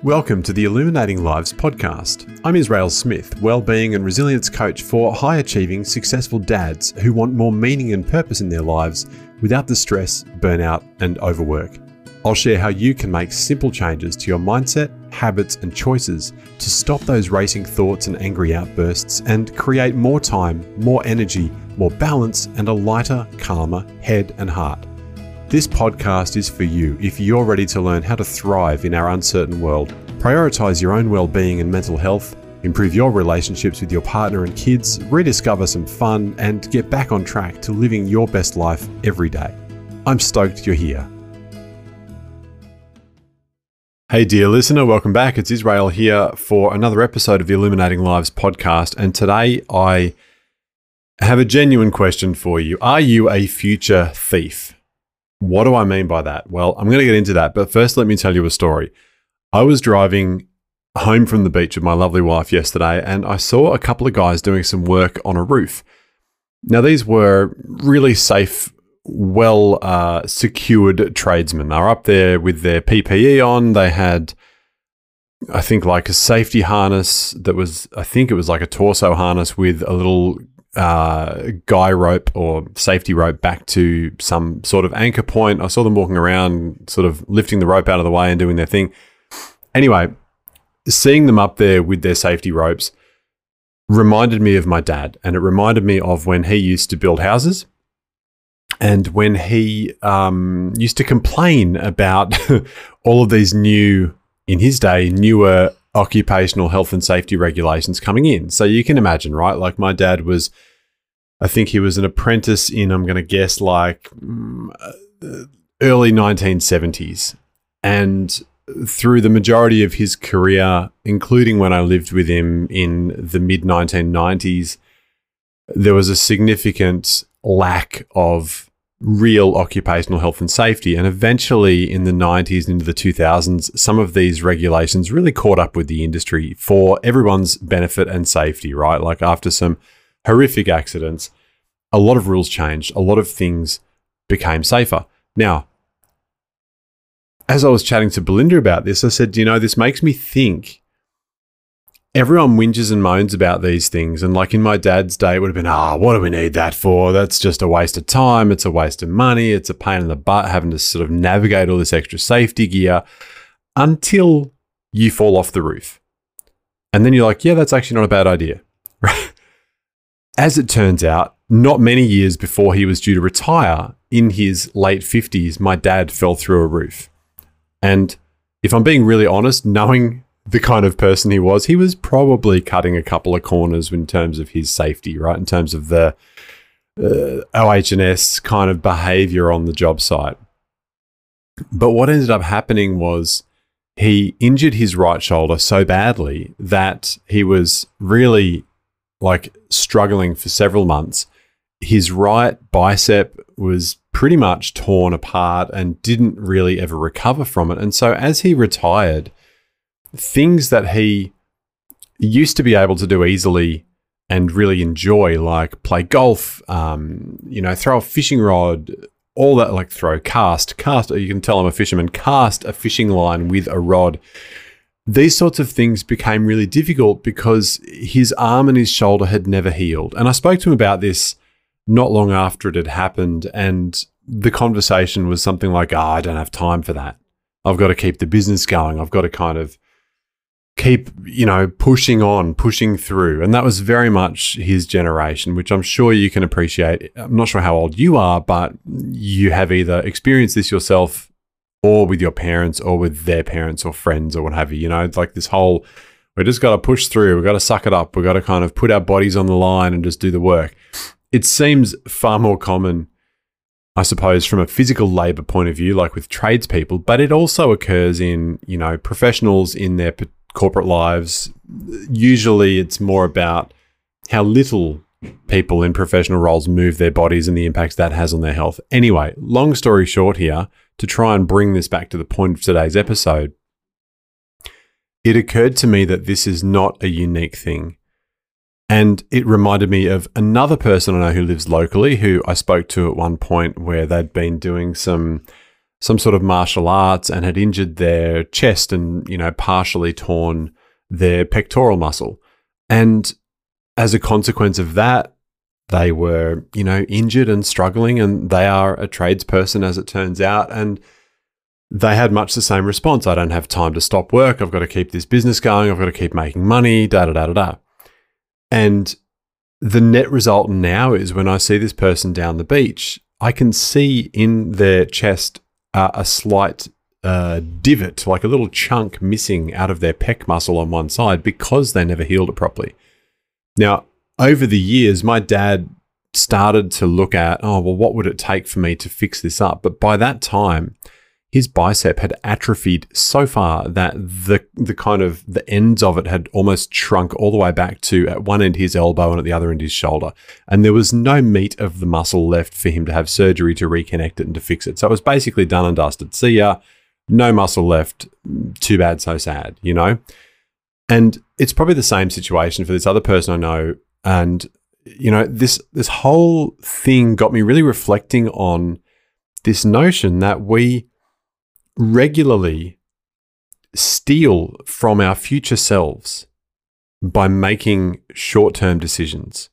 Welcome to the Illuminating Lives podcast. I'm Israel Smith, wellbeing and resilience coach for high-achieving, successful dads who want more meaning and purpose in their lives without the stress, burnout, and overwork. I'll share how you can make simple changes to your mindset, habits, and choices to stop those racing thoughts and angry outbursts and create more time, more energy, more balance, and a lighter, calmer head and heart. This podcast is for you if you're ready to learn how to thrive in our uncertain world, prioritize your own well-being and mental health, improve your relationships with your partner and kids, rediscover some fun, and get back on track to living your best life every day. I'm stoked you're here. Hey dear listener, welcome back. It's Israel here for another episode of the Illuminating Lives podcast, and today I have a genuine question for you. Are you a future thief? What do I mean by that? Well, I'm going to get into that, but first let me tell you a story. I was driving home from the beach with my lovely wife yesterday, and I saw a couple of guys doing some work on a roof. Now, these were really safe, secured tradesmen. They were up there with their PPE on. They had, I think, like a safety harness that was, I think it was like a torso harness with a little guy rope or safety rope back to some sort of anchor point. I saw them walking around, sort of lifting the rope out of the way and doing their thing. Anyway, seeing them up there with their safety ropes reminded me of my dad, and it reminded me of when he used to build houses and when he used to complain about all of these new, in his day, newer occupational health and safety regulations coming in. So you can imagine, right? Like my dad was, I think he was an apprentice in, I'm going to guess, like early 1970s. And through the majority of his career, including when I lived with him in the mid-1990s, there was a significant lack of real occupational health and safety. And eventually in the 90s and into the 2000s, some of these regulations really caught up with the industry for everyone's benefit and safety, right? Like after some horrific accidents, a lot of rules changed. A lot of things became safer. Now, as I was chatting to Belinda about this, I said, you know, this makes me think everyone whinges and moans about these things. And like in my dad's day, it would have been, what do we need that for? That's just a waste of time. It's a waste of money. It's a pain in the butt having to sort of navigate all this extra safety gear until you fall off the roof. And then you're like, yeah, that's actually not a bad idea. As it turns out, not many years before he was due to retire, in his late 50s, my dad fell through a roof. And if I'm being really honest, knowing the kind of person he was probably cutting a couple of corners in terms of his safety, right? In terms of the OH&S kind of behavior on the job site. But what ended up happening was he injured his right shoulder so badly that he was really like struggling for several months. His right bicep was pretty much torn apart and didn't really ever recover from it. And so as he retired, things that he used to be able to do easily and really enjoy, like play golf, throw a fishing rod, all that, like cast, you can tell I'm a fisherman, cast a fishing line with a rod. These sorts of things became really difficult because his arm and his shoulder had never healed. And I spoke to him about this not long after it had happened, and the conversation was something like, I don't have time for that. I've got to keep the business going. I've got to kind of keep, pushing through. And that was very much his generation, which I'm sure you can appreciate. I'm not sure how old you are, but you have either experienced this yourself or with your parents or with their parents or friends or what have you. It's like this whole, we just got to push through. We've got to suck it up. We've got to kind of put our bodies on the line and just do the work. It seems far more common, I suppose, from a physical labor point of view, like with tradespeople, but it also occurs in, professionals in their corporate lives. Usually it's more about how little people in professional roles move their bodies and the impacts that has on their health. Anyway, long story short here, to try and bring this back to the point of today's episode, it occurred to me that this is not a unique thing. And it reminded me of another person I know who lives locally, who I spoke to at one point where they'd been doing some some sort of martial arts and had injured their chest and, partially torn their pectoral muscle. And as a consequence of that, they were, injured and struggling, and they are a tradesperson, as it turns out. And they had much the same response. I don't have time to stop work. I've got to keep this business going. I've got to keep making money, da-da-da-da-da. And the net result now is when I see this person down the beach, I can see in their chest a slight divot, like a little chunk missing out of their pec muscle on one side because they never healed it properly. Now, over the years, my dad started to look at, what would it take for me to fix this up? But by that time, his bicep had atrophied so far that the ends of it had almost shrunk all the way back to at one end his elbow and at the other end his shoulder. And there was no meat of the muscle left for him to have surgery to reconnect it and to fix it. So it was basically done and dusted. See ya, no muscle left. Too bad, so sad, And it's probably the same situation for this other person I know. And, this whole thing got me really reflecting on this notion that we regularly steal from our future selves by making short-term decisions.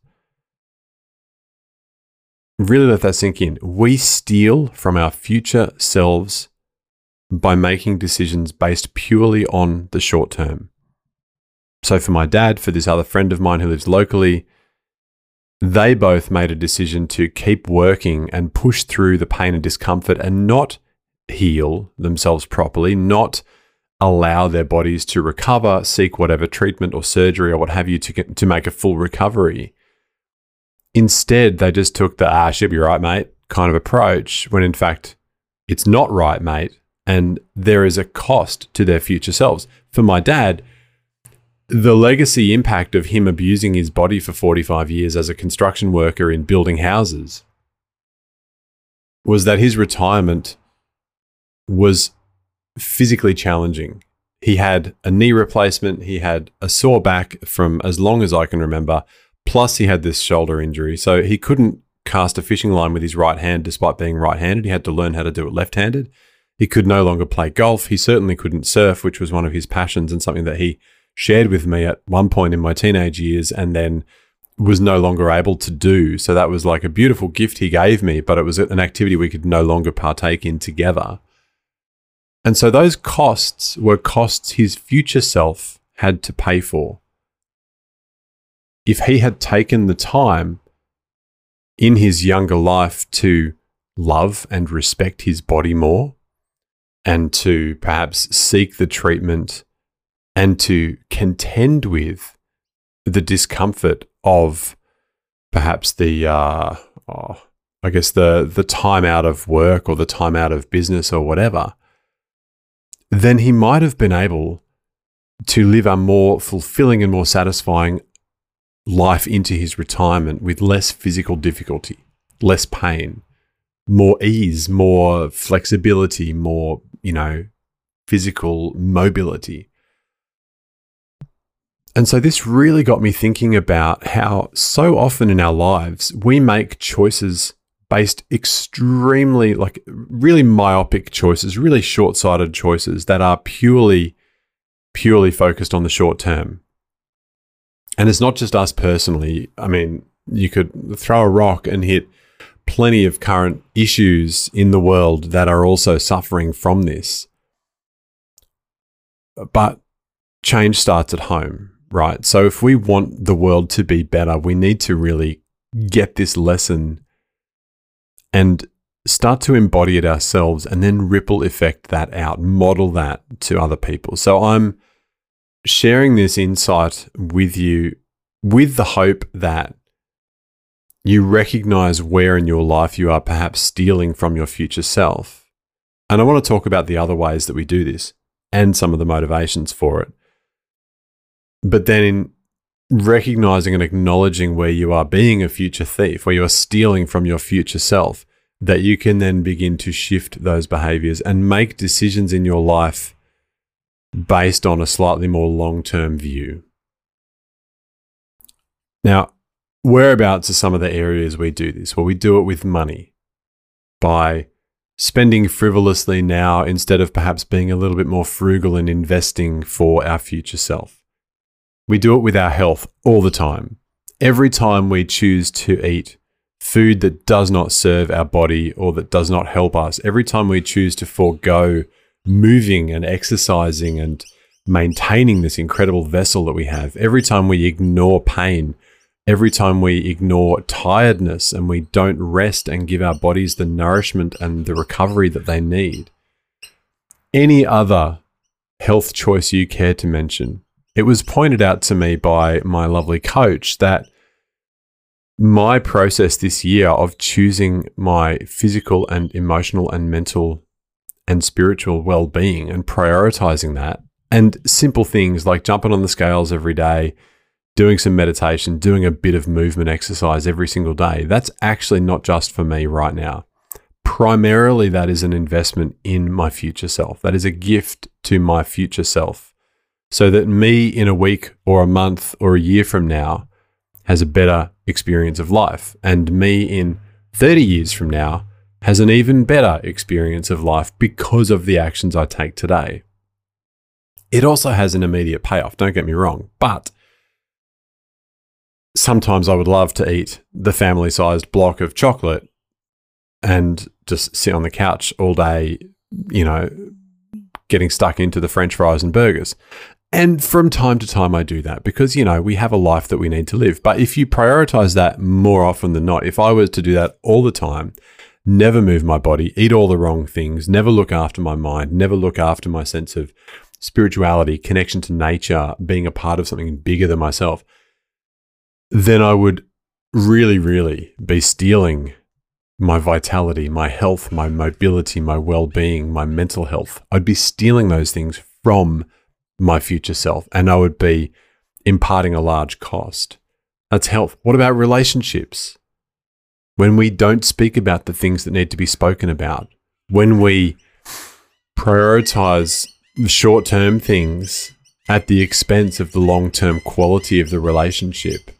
Really let that sink in. We steal from our future selves by making decisions based purely on the short term. So for my dad, for this other friend of mine who lives locally, they both made a decision to keep working and push through the pain and discomfort and not heal themselves properly, not allow their bodies to recover, seek whatever treatment or surgery or what have you to make a full recovery. Instead, they just took the, should be right, mate, kind of approach, when in fact, it's not right, mate, and there is a cost to their future selves. For my dad, the legacy impact of him abusing his body for 45 years as a construction worker in building houses was that his retirement was physically challenging. He had a knee replacement, he had a sore back from as long as I can remember, plus he had this shoulder injury. So he couldn't cast a fishing line with his right hand despite being right-handed. He had to learn how to do it left-handed. He could no longer play golf. He certainly couldn't surf, which was one of his passions and something that he shared with me at one point in my teenage years and then was no longer able to do. So that was like a beautiful gift he gave me, but it was an activity we could no longer partake in together. And so those costs were costs his future self had to pay for. If he had taken the time in his younger life to love and respect his body more and to perhaps seek the treatment and to contend with the discomfort of perhaps the time out of work or the time out of business or whatever, then he might have been able to live a more fulfilling and more satisfying life into his retirement with less physical difficulty, less pain, more ease, more flexibility, more, physical mobility. And so this really got me thinking about how so often in our lives we make choices based extremely, really myopic choices, really short-sighted choices that are purely focused on the short term. And it's not just us personally. I mean, you could throw a rock and hit plenty of current issues in the world that are also suffering from this. But change starts at home, right? So if we want the world to be better, we need to really get this lesson and start to embody it ourselves and then ripple effect that out, model that to other people. So I'm sharing this insight with you with the hope that you recognize where in your life you are perhaps stealing from your future self. And I want to talk about the other ways that we do this and some of the motivations for it. But then in recognizing and acknowledging where you are being a future thief, where you are stealing from your future self, that you can then begin to shift those behaviors and make decisions in your life based on a slightly more long-term view. Now, whereabouts are some of the areas we do this? Well, we do it with money by spending frivolously now instead of perhaps being a little bit more frugal in investing for our future self. We do it with our health all the time. Every time we choose to eat food that does not serve our body or that does not help us, every time we choose to forego moving and exercising and maintaining this incredible vessel that we have, every time we ignore pain, every time we ignore tiredness and we don't rest and give our bodies the nourishment and the recovery that they need, any other health choice you care to mention, it was pointed out to me by my lovely coach that my process this year of choosing my physical and emotional and mental and spiritual well-being and prioritizing that, and simple things like jumping on the scales every day, doing some meditation, doing a bit of movement exercise every single day, that's actually not just for me right now. Primarily, that is an investment in my future self. That is a gift to my future self, so that me in a week or a month or a year from now has a better experience of life, and me in 30 years from now has an even better experience of life because of the actions I take today. It also has an immediate payoff, don't get me wrong, but sometimes I would love to eat the family-sized block of chocolate and just sit on the couch all day, getting stuck into the French fries and burgers. And from time to time, I do that because, we have a life that we need to live. But if you prioritize that more often than not, if I was to do that all the time, never move my body, eat all the wrong things, never look after my mind, never look after my sense of spirituality, connection to nature, being a part of something bigger than myself, then I would really, really be stealing my vitality, my health, my mobility, my well-being, my mental health. I'd be stealing those things from my future self, and I would be imparting a large cost. That's health. What about relationships? When we don't speak about the things that need to be spoken about, when we prioritize the short-term things at the expense of the long-term quality of the relationship,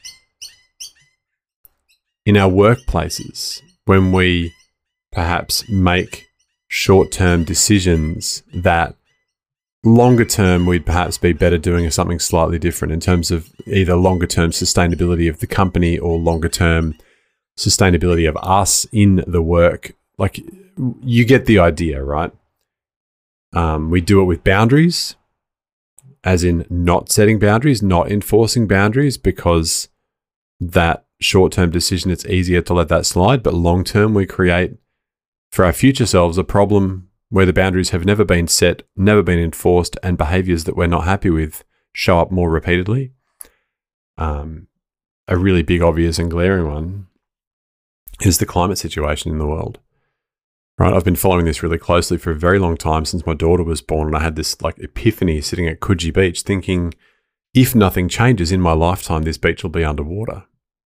in our workplaces, when we perhaps make short-term decisions that longer term we'd perhaps be better doing something slightly different in terms of either longer term sustainability of the company or longer term sustainability of us in the work. Like, you get the idea, right? We do it with boundaries, as in not setting boundaries, not enforcing boundaries, because that short-term decision, it's easier to let that slide. But long-term, we create for our future selves a problem where the boundaries have never been set, never been enforced, and behaviors that we're not happy with show up more repeatedly. A really big, obvious, and glaring one is the climate situation in the world. Right, I've been following this really closely for a very long time, since my daughter was born, and I had this epiphany sitting at Coogee Beach thinking, if nothing changes in my lifetime, this beach will be underwater.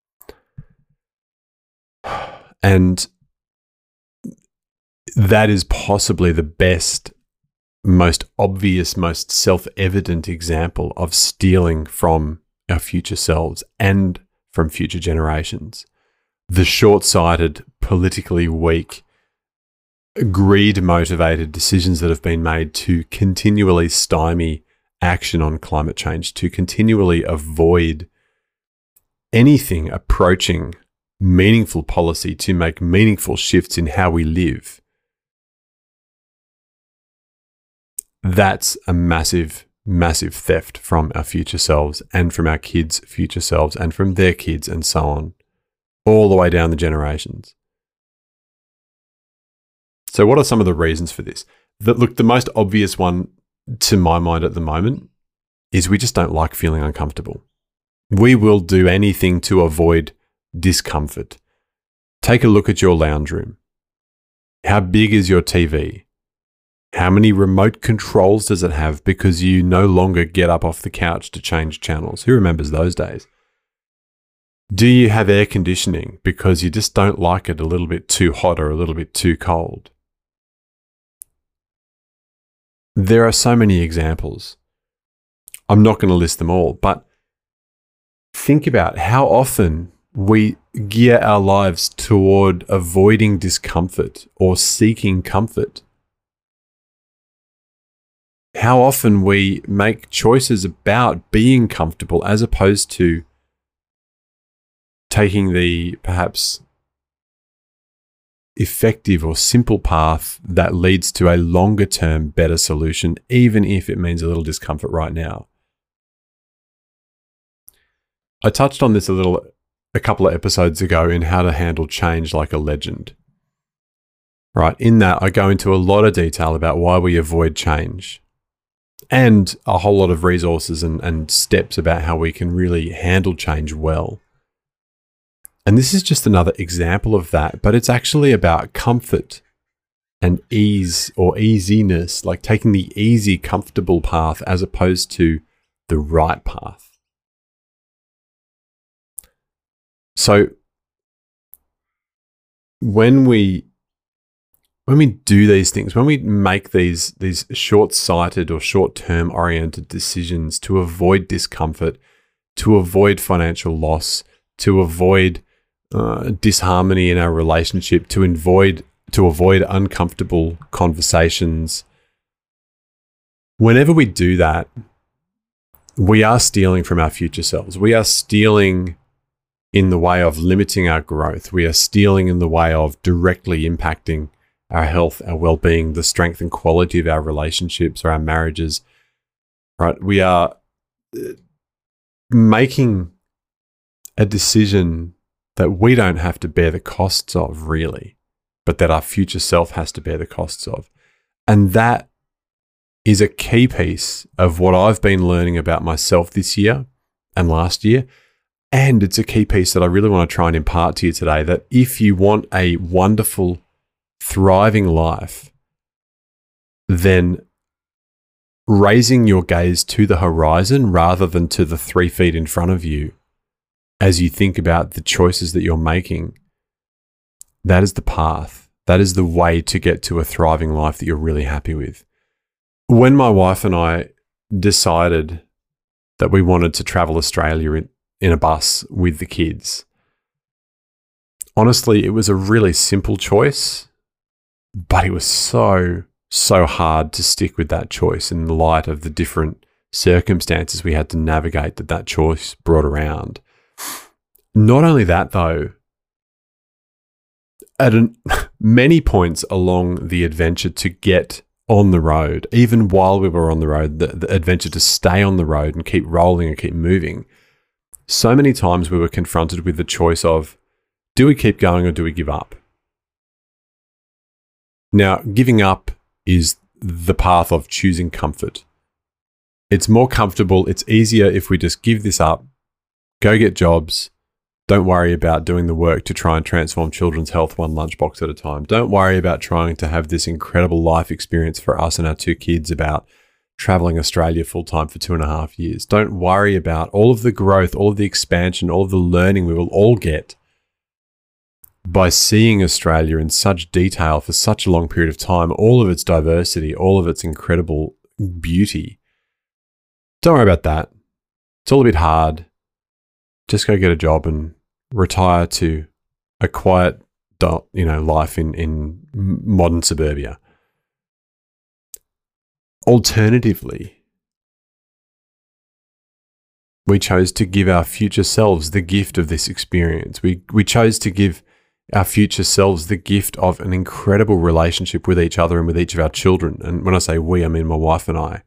And that is possibly the best, most obvious, most self-evident example of stealing from our future selves and from future generations. The short-sighted, politically weak, greed-motivated decisions that have been made to continually stymie action on climate change, to continually avoid anything approaching meaningful policy to make meaningful shifts in how we live. That's a massive, massive theft from our future selves and from our kids' future selves and from their kids and so on, all the way down the generations. So what are some of the reasons for this? The most obvious one to my mind at the moment is we just don't like feeling uncomfortable. We will do anything to avoid discomfort. Take a look at your lounge room. How big is your TV? How many remote controls does it have because you no longer get up off the couch to change channels? Who remembers those days? Do you have air conditioning because you just don't like it a little bit too hot or a little bit too cold? There are so many examples. I'm not going to list them all, but think about how often we gear our lives toward avoiding discomfort or seeking comfort. How often we make choices about being comfortable as opposed to taking the perhaps effective or simple path that leads to a longer term better solution, even if it means a little discomfort right now. I touched on this a couple of episodes ago in how to handle change like a legend. Right, in that I go into a lot of detail about why we avoid change and a whole lot of resources and steps about how we can really handle change well. And this is just another example of that, but it's actually about comfort and ease or easiness, like taking the easy, comfortable path as opposed to the right path. So when we do these things, when we make these short-sighted or short-term oriented decisions to avoid discomfort, to avoid financial loss, to avoid disharmony in our relationship, to avoid uncomfortable conversations, whenever we do that, we are stealing from our future selves. We are stealing in the way of limiting our growth. We are stealing in the way of directly impacting our health, our well-being, the strength and quality of our relationships or our marriages, right? We are making a decision that we don't have to bear the costs of, really, but that our future self has to bear the costs of. And that is a key piece of what I've been learning about myself this year and last year. And it's a key piece that I really want to try and impart to you today, that if you want a wonderful, thriving life, then raising your gaze to the horizon rather than to the 3 feet in front of you as you think about the choices that you're making, that is the path. That is the way to get to a thriving life that you're really happy with. When my wife and I decided that we wanted to travel Australia in a bus with the kids, honestly, it was a really simple choice, but it was so hard to stick with that choice in the light of the different circumstances we had to navigate that choice brought around. Not only that, though, at many points along the adventure to get on the road, even while we were on the road, the adventure to stay on the road and keep rolling and keep moving, so many times we were confronted with the choice of, do we keep going or do we give up? Now, giving up is the path of choosing comfort. It's more comfortable. It's easier if we just give this up, go get jobs. Don't worry about doing the work to try and transform children's health one lunchbox at a time. Don't worry about trying to have this incredible life experience for us and our 2 kids about traveling Australia full-time for 2.5 years. Don't worry about all of the growth, all of the expansion, all of the learning we will all get by seeing Australia in such detail for such a long period of time, all of its diversity, all of its incredible beauty. Don't worry about that. It's all a bit hard. Just go get a job and retire to a quiet, life in modern suburbia. Alternatively, we chose to give our future selves the gift of this experience. We chose to give our future selves the gift of an incredible relationship with each other and with each of our children. And when I say we, I mean my wife and I.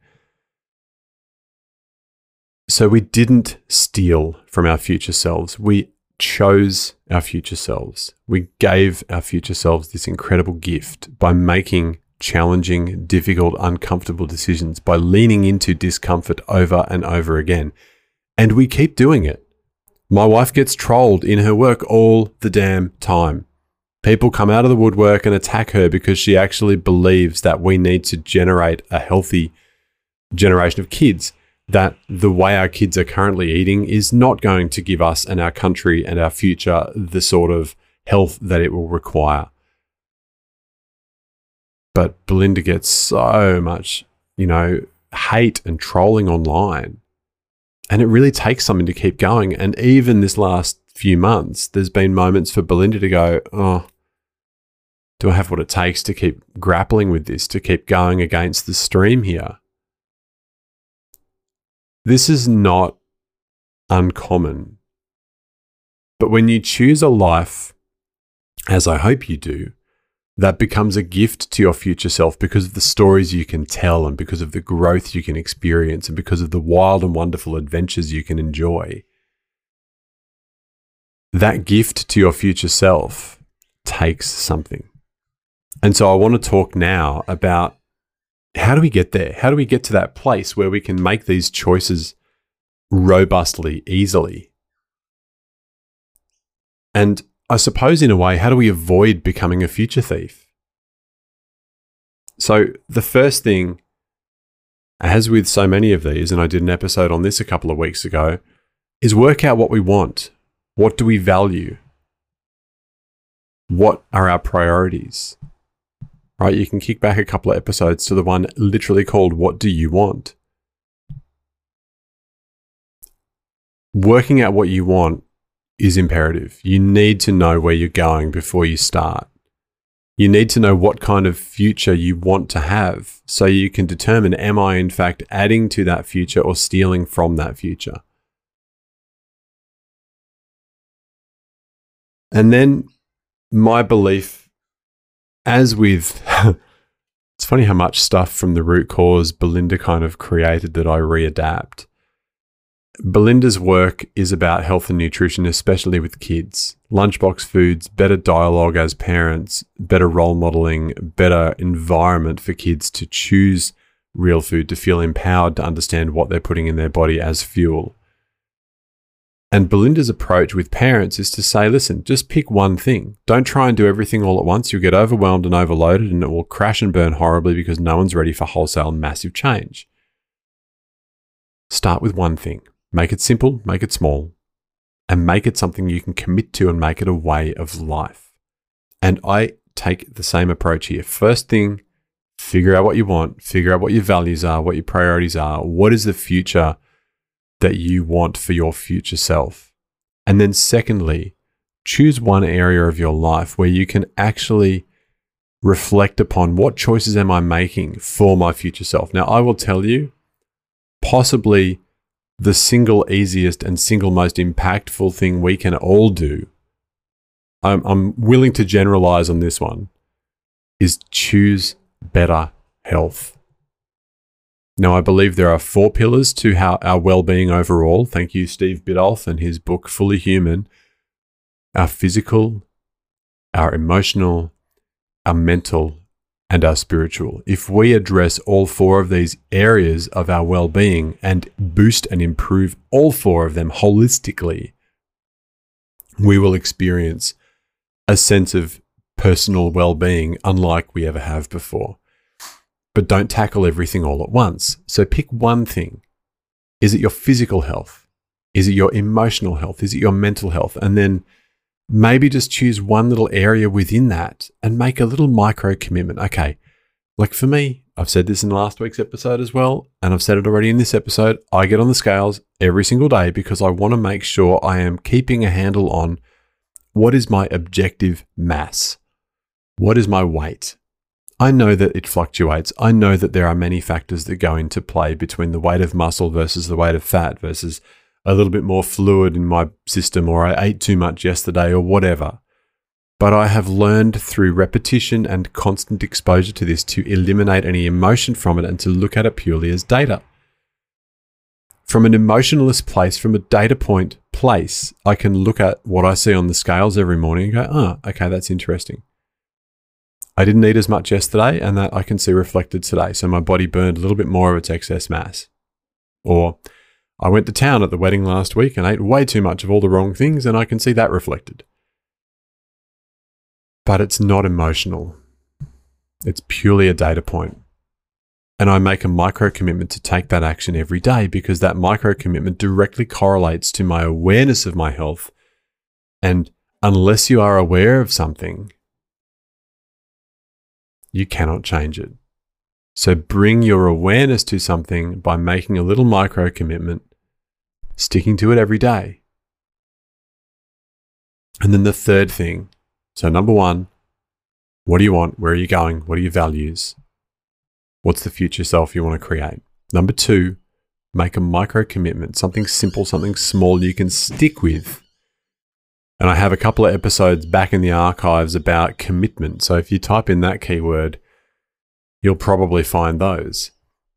So we didn't steal from our future selves. We chose our future selves. We gave our future selves this incredible gift by making challenging, difficult, uncomfortable decisions, by leaning into discomfort over and over again. And we keep doing it. My wife gets trolled in her work all the damn time. People come out of the woodwork and attack her because she actually believes that we need to generate a healthy generation of kids, that the way our kids are currently eating is not going to give us and our country and our future the sort of health that it will require. But Belinda gets so much, hate and trolling online. And it really takes something to keep going. And even this last few months, there's been moments for Belinda to go, oh, do I have what it takes to keep grappling with this, to keep going against the stream here? This is not uncommon. But when you choose a life, as I hope you do, that becomes a gift to your future self because of the stories you can tell and because of the growth you can experience and because of the wild and wonderful adventures you can enjoy, that gift to your future self takes something. And so I want to talk now about how do we get there? How do we get to that place where we can make these choices robustly, easily? And I suppose in a way, how do we avoid becoming a future thief? So the first thing, as with so many of these, and I did an episode on this a couple of weeks ago, is work out what we want. What do we value? What are our priorities? Right? You can kick back a couple of episodes to the one literally called What Do You Want? Working out what you want is imperative. You need to know where you're going before you start. You need to know what kind of future you want to have so you can determine, am I in fact adding to that future or stealing from that future? And then my belief, as with, it's funny how much stuff from the root cause Belinda kind of created that I readapt. Belinda's work is about health and nutrition, especially with kids. Lunchbox foods, better dialogue as parents, better role modeling, better environment for kids to choose real food, to feel empowered to understand what they're putting in their body as fuel. And Belinda's approach with parents is to say, listen, just pick one thing. Don't try and do everything all at once. You'll get overwhelmed and overloaded and it will crash and burn horribly because no one's ready for wholesale massive change. Start with one thing. Make it simple, make it small, and make it something you can commit to and make it a way of life. And I take the same approach here. First thing, figure out what you want, figure out what your values are, what your priorities are, what is the future that you want for your future self. And then secondly, choose one area of your life where you can actually reflect upon what choices am I making for my future self. Now, I will tell you, possibly the single easiest and single most impactful thing we can all do, I'm willing to generalize on this one, is choose better health. Now, I believe there are 4 pillars to how our well-being overall. Thank you, Steve Biddulph, and his book, Fully Human. Our physical, our emotional, our mental, and our spiritual. If we address all 4 of these areas of our well-being and boost and improve all 4 of them holistically, we will experience a sense of personal well-being unlike we ever have before. But don't tackle everything all at once. So pick one thing. Is it your physical health? Is it your emotional health? Is it your mental health? And then maybe just choose one little area within that and make a little micro commitment. Okay, like for me, I've said this in last week's episode as well, and I've said it already in this episode, I get on the scales every single day because I want to make sure I am keeping a handle on what is my objective mass? What is my weight? I know that it fluctuates. I know that there are many factors that go into play between the weight of muscle versus the weight of fat versus a little bit more fluid in my system, or I ate too much yesterday or whatever. But I have learned through repetition and constant exposure to this to eliminate any emotion from it and to look at it purely as data. From an emotionless place, from a data point place, I can look at what I see on the scales every morning and go, oh, okay, that's interesting. I didn't eat as much yesterday and that I can see reflected today. So my body burned a little bit more of its excess mass. Or I went to town at the wedding last week and ate way too much of all the wrong things and I can see that reflected. But it's not emotional. It's purely a data point. And I make a micro commitment to take that action every day because that micro commitment directly correlates to my awareness of my health. And unless you are aware of something, you cannot change it. So bring your awareness to something by making a little micro commitment, sticking to it every day. And then the third thing, so number one, what do you want? Where are you going? What are your values? What's the future self you want to create? Number two, make a micro commitment, something simple, something small you can stick with. And I have a couple of episodes back in the archives about commitment. So if you type in that keyword, you'll probably find those.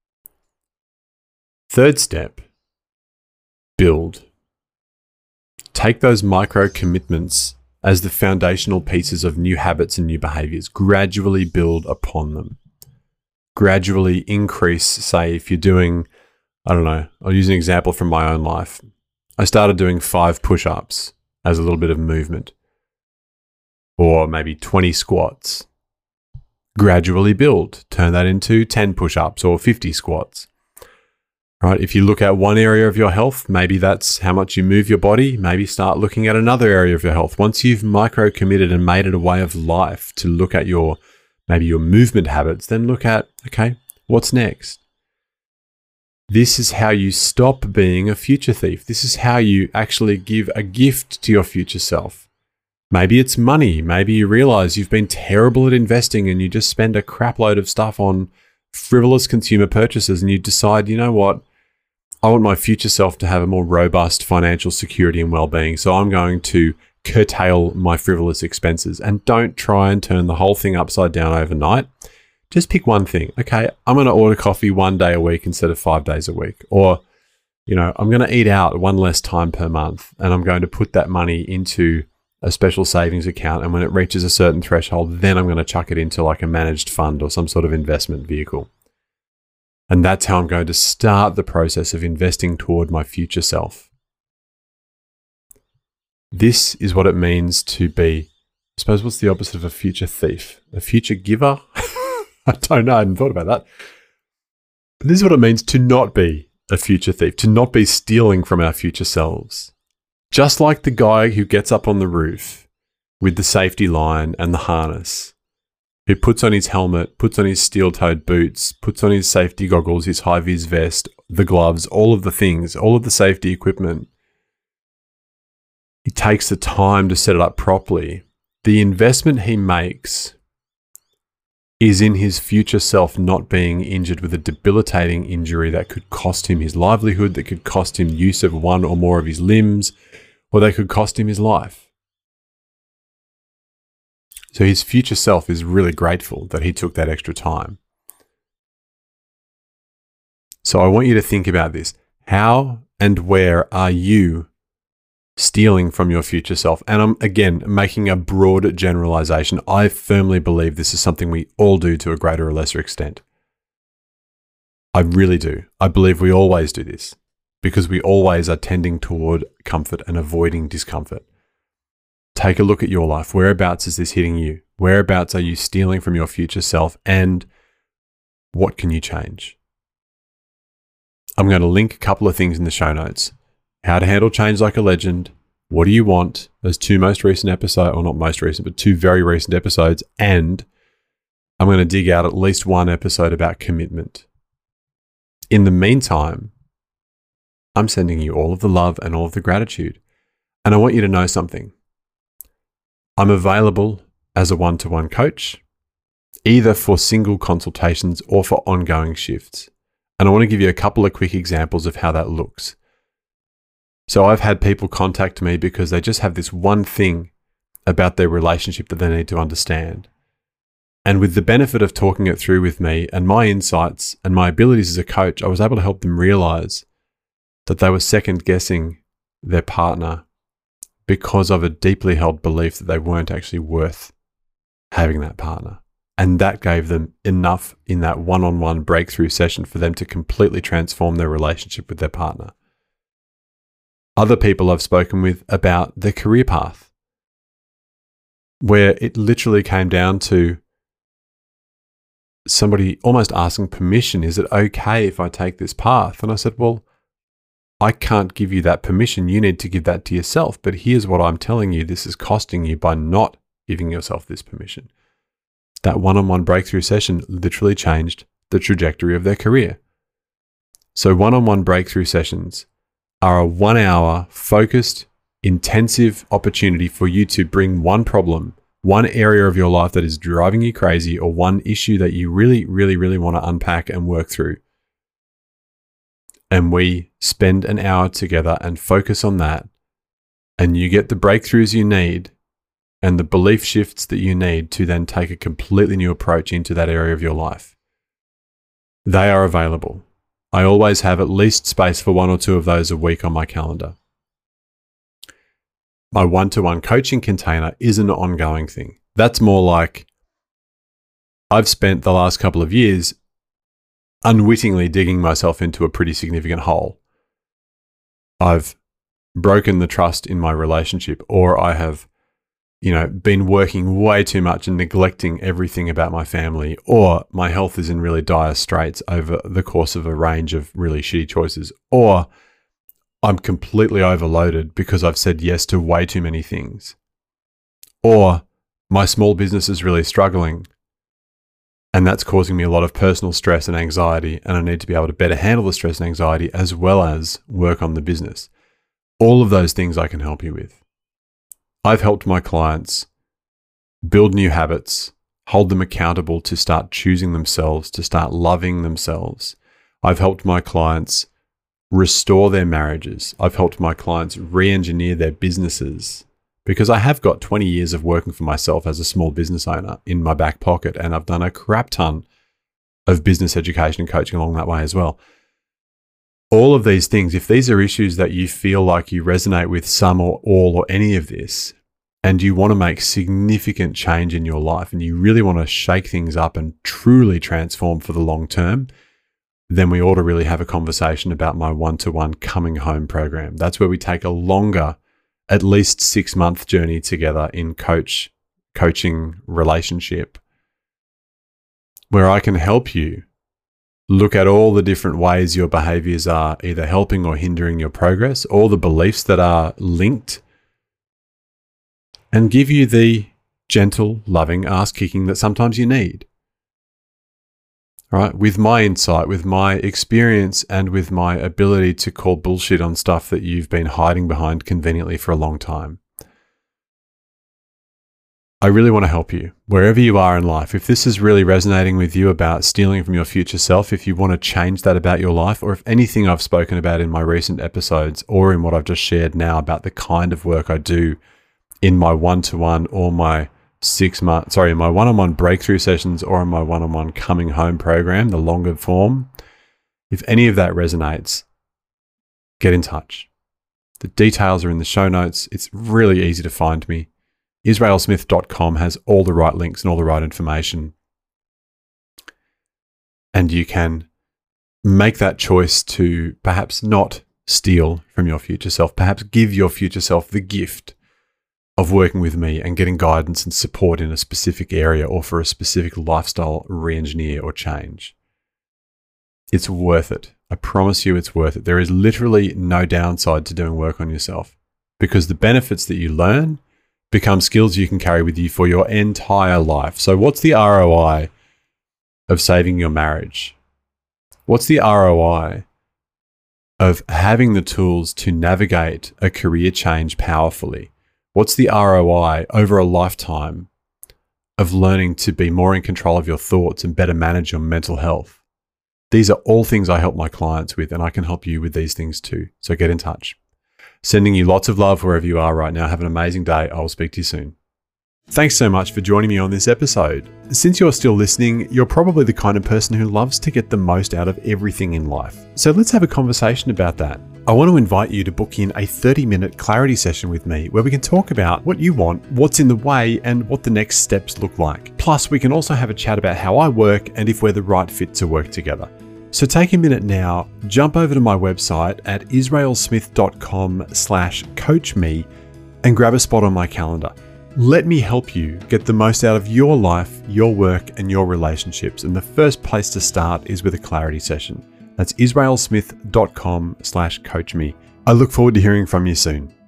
Third step, build. Take those micro commitments as the foundational pieces of new habits and new behaviors. Gradually build upon them. Gradually increase, say, if you're doing, I don't know, I'll use an example from my own life. I started doing 5 push-ups as a little bit of movement, or maybe 20 squats. Gradually build. Turn that into 10 push-ups or 50 squats. Right? If you look at one area of your health, maybe that's how much you move your body. Maybe start looking at another area of your health. Once you've micro committed and made it a way of life to look at maybe your movement habits, then look at, okay, what's next? This is how you stop being a future thief. This is how you actually give a gift to your future self. Maybe it's money. Maybe you realize you've been terrible at investing and you just spend a crap load of stuff on frivolous consumer purchases, and you decide, you know what? I want my future self to have a more robust financial security and well-being. So I'm going to curtail my frivolous expenses, and don't try and turn the whole thing upside down overnight. Just pick one thing. Okay, I'm going to order coffee 1 day a week instead of 5 days a week. Or, I'm going to eat out one less time per month, and I'm going to put that money into a special savings account. And when it reaches a certain threshold, then I'm going to chuck it into like a managed fund or some sort of investment vehicle. And that's how I'm going to start the process of investing toward my future self. This is what it means to be, I suppose, what's the opposite of a future thief? A future giver? I don't know. I hadn't thought about that. But this is what it means to not be a future thief, to not be stealing from our future selves. Just like the guy who gets up on the roof with the safety line and the harness, who puts on his helmet, puts on his steel-toed boots, puts on his safety goggles, his high-vis vest, the gloves, all of the things, all of the safety equipment. He takes the time to set it up properly. The investment he makes is in his future self not being injured with a debilitating injury that could cost him his livelihood, that could cost him use of one or more of his limbs, or that could cost him his life. So his future self is really grateful that he took that extra time. So I want you to think about this. How and where are you stealing from your future self? And I'm, again, making a broad generalization. I firmly believe this is something we all do to a greater or lesser extent. I really do. I believe we always do this because we always are tending toward comfort and avoiding discomfort. Take a look at your life. Whereabouts is this hitting you? Whereabouts are you stealing from your future self? And what can you change? I'm going to link a couple of things in the show notes. How to handle change like a legend. What do you want? Those 2 most recent episodes, or not most recent, but 2 very recent episodes. And I'm going to dig out at least 1 episode about commitment. In the meantime, I'm sending you all of the love and all of the gratitude. And I want you to know something. I'm available as a one-to-one coach, either for single consultations or for ongoing shifts. And I want to give you a couple of quick examples of how that looks. So I've had people contact me because they just have this one thing about their relationship that they need to understand. And with the benefit of talking it through with me and my insights and my abilities as a coach, I was able to help them realize that they were second guessing their partner because of a deeply held belief that they weren't actually worth having that partner. And that gave them enough in that one-on-one breakthrough session for them to completely transform their relationship with their partner. Other people I've spoken with about their career path, where it literally came down to somebody almost asking permission, is it okay if I take this path? And I said, well, I can't give you that permission. You need to give that to yourself. But here's what I'm telling you. This is costing you by not giving yourself this permission. That one-on-one breakthrough session literally changed the trajectory of their career. So one-on-one breakthrough sessions are a 1 hour focused intensive opportunity for you to bring one problem, one area of your life that is driving you crazy, or one issue that you really, really, really want to unpack and work through. And we spend an hour together and focus on that. And you get the breakthroughs you need and the belief shifts that you need to then take a completely new approach into that area of your life. They are available. I always have at least space for 1 or 2 of those a week on my calendar. My one-to-one coaching container is an ongoing thing. That's more like I've spent the last couple of years unwittingly digging myself into a pretty significant hole. I've broken the trust in my relationship, or I have, been working way too much and neglecting everything about my family, or my health is in really dire straits over the course of a range of really shitty choices, or I'm completely overloaded because I've said yes to way too many things, or my small business is really struggling and that's causing me a lot of personal stress and anxiety, and I need to be able to better handle the stress and anxiety as well as work on the business. All of those things I can help you with. I've helped my clients build new habits, hold them accountable to start choosing themselves, to start loving themselves. I've helped my clients restore their marriages. I've helped my clients re-engineer their businesses, because I have got 20 years of working for myself as a small business owner in my back pocket, and I've done a crap ton of business education and coaching along that way as well. All of these things, if these are issues that you feel like you resonate with some or all or any of this, and you want to make significant change in your life and you really want to shake things up and truly transform for the long term, then we ought to really have a conversation about my one-to-one coming home program. That's where we take a longer, at least 6-month journey together in coaching relationship, where I can help you look at all the different ways your behaviors are either helping or hindering your progress, all the beliefs that are linked, and give you the gentle, loving ass-kicking that sometimes you need. All right? With my insight, with my experience, and with my ability to call bullshit on stuff that you've been hiding behind conveniently for a long time. I really want to help you wherever you are in life. If this is really resonating with you about stealing from your future self, if you want to change that about your life, or if anything I've spoken about in my recent episodes or in what I've just shared now about the kind of work I do in my one-to-one or my my one-on-one breakthrough sessions or in my one-on-one coming home program, the longer form, if any of that resonates, get in touch. The details are in the show notes. It's really easy to find me. israelsmith.com has all the right links and all the right information. And you can make that choice to perhaps not steal from your future self, perhaps give your future self the gift of working with me and getting guidance and support in a specific area or for a specific lifestyle re-engineer or change. It's worth it. I promise you it's worth it. There is literally no downside to doing work on yourself, because the benefits that you learn become skills you can carry with you for your entire life. So what's the ROI of saving your marriage? What's the ROI of having the tools to navigate a career change powerfully? What's the ROI over a lifetime of learning to be more in control of your thoughts and better manage your mental health? These are all things I help my clients with, and I can help you with these things too. So get in touch. Sending you lots of love wherever you are right now. Have an amazing day. I will speak to you soon. Thanks so much for joining me on this episode. Since you're still listening, you're probably the kind of person who loves to get the most out of everything in life. So let's have a conversation about that. I want to invite you to book in a 30-minute clarity session with me where we can talk about what you want, what's in the way, and what the next steps look like. Plus, we can also have a chat about how I work and if we're the right fit to work together. So take a minute now, jump over to my website at israelsmith.com/coachme and grab a spot on my calendar. Let me help you get the most out of your life, your work, and your relationships. And the first place to start is with a clarity session. That's israelsmith.com/coachme. I look forward to hearing from you soon.